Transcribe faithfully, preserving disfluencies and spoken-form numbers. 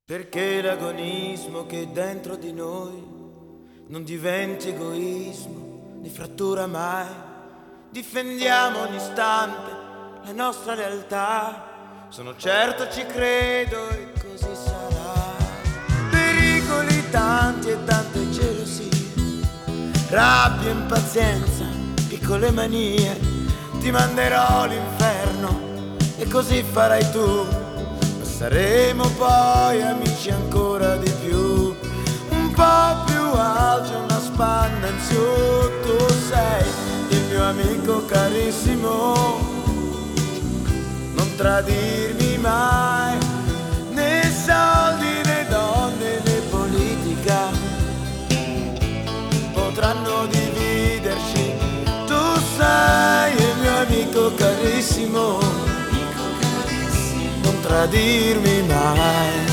Perché l'agonismo che è dentro di noi non diventi egoismo, né frattura mai. Difendiamo ogni istante la nostra realtà, sono certo, ci credo e così sarà. Pericoli tanti e tante gelosie, rabbia, impazienza, piccole manie. Ti manderò all'inferno e così farai tu. Saremo poi amici ancora di più. Un po' più alto, una spanna in su. Tu sei il mio amico carissimo, non tradirmi mai. Né soldi, né donne, né politica potranno dividerci. Tu sei il mio amico carissimo, non tradirmi mai.